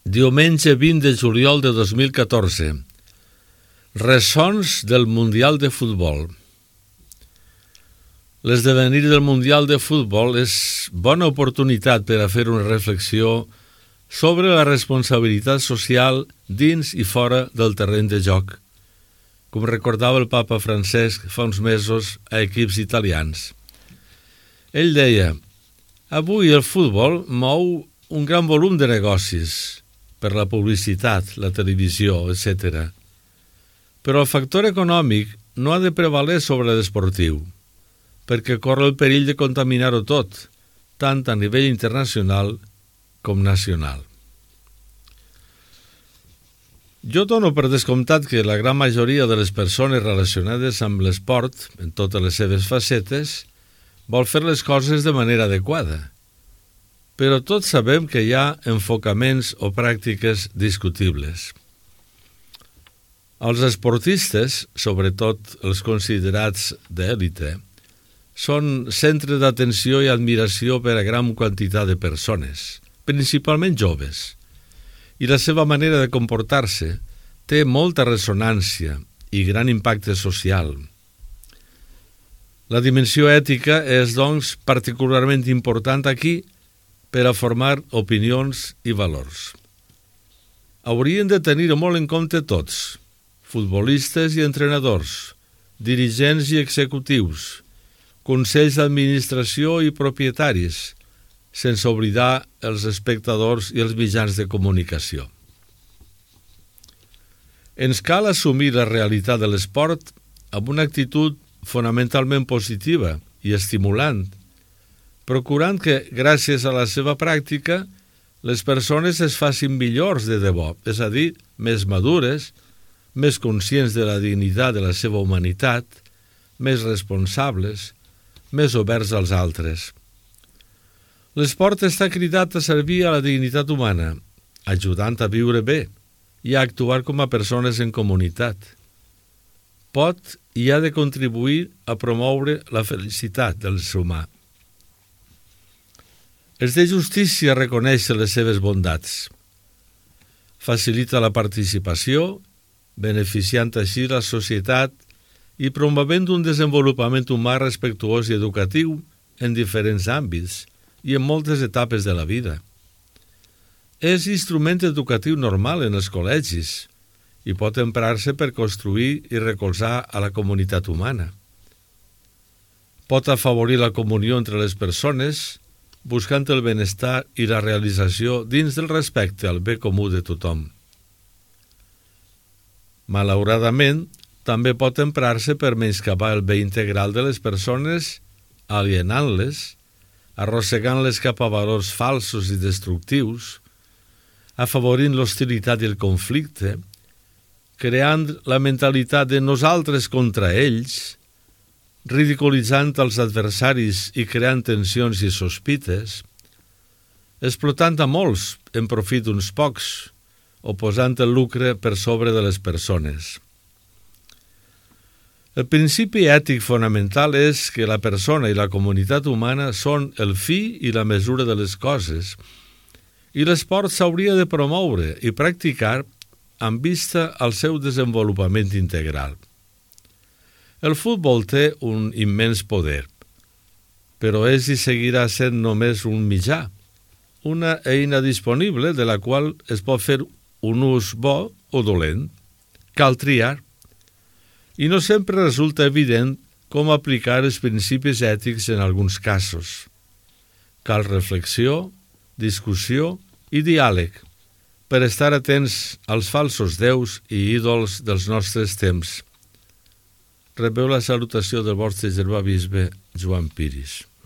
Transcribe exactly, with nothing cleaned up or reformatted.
Diumenge vint de juliol de dos mil catorze. Ressons del Mundial de Futbol. L'esdevenir del Mundial de Futbol és bona oportunitat per a fer una reflexió sobre la responsabilitat social dins i fora del terreny de joc, com recordava el papa Francesc fa uns mesos a equips italians. Ell deia: avui el futbol mou un gran volum de negocis per la publicitat, la televisió, etcètera. Però el factor econòmic no ha de prevaler sobre l'esportiu, perquè corre el perill de contaminar-ho tot, tant a nivell internacional com nacional. Jo dono per descomptat que la gran majoria de les persones relacionades amb l'esport, en totes les seves facetes, vol fer les coses de manera adequada. Però tots sabem que hi ha enfocaments o pràctiques discutibles. Els esportistes, sobretot els considerats d'èlite, són centre d'atenció i admiració per a gran quantitat de persones, principalment joves, i la seva manera de comportar-se té molta ressonància i gran impacte social. La dimensió ètica és, doncs, particularment important aquí per a formar opinions i valors. Haurien de tenir-ho molt en compte tots, futbolistes i entrenadors, dirigents i executius, consells d'administració i propietaris, sense oblidar els espectadors i els mitjans de comunicació. Ens cal assumir la realitat de l'esport amb una actitud fonamentalment positiva i estimulant, procurant que, gràcies a la seva pràctica, les persones es facin millors de debò, és a dir, més madures, més conscients de la dignitat de la seva humanitat, més responsables, més oberts als altres. L'esport està cridat a servir a la dignitat humana, ajudant a viure bé i a actuar com a persones en comunitat. Pot i ha de contribuir a promoure la felicitat del ser humà. És de justícia reconèixer les seves bondats. Facilita la participació, beneficiant així la societat i promovent un desenvolupament humà respectuós i educatiu en diferents àmbits i en moltes etapes de la vida. És instrument educatiu normal en els col·legis i pot emprar-se per construir i recolzar a la comunitat humana. Pot afavorir la comunió entre les persones, buscant el benestar i la realització dins del respecte al bé comú de tothom. Malauradament, també pot emprar-se per menyscabar el bé integral de les persones, alienant-les, arrossegant-les cap a valors falsos i destructius, afavorint l'hostilitat i el conflicte, creant la mentalitat de nosaltres contra ells, ridiculitzant els adversaris i creant tensions i sospites, explotant a molts en profit d'uns pocs o posant el lucre per sobre de les persones. El principi ètic fonamental és que la persona i la comunitat humana són el fi i la mesura de les coses, i l'esport s'hauria de promoure i practicar amb vista al seu desenvolupament integral. El futbol té un immens poder, però és i seguirà sent només un mitjà, una eina disponible de la qual es pot fer un ús bo o dolent. Cal triar. I no sempre resulta evident com aplicar els principis ètics en alguns casos. Cal reflexió, discussió i diàleg per estar atents als falsos déus i ídols dels nostres temps. Rebeu la salutació del vostre germà bisbe Joan Piris.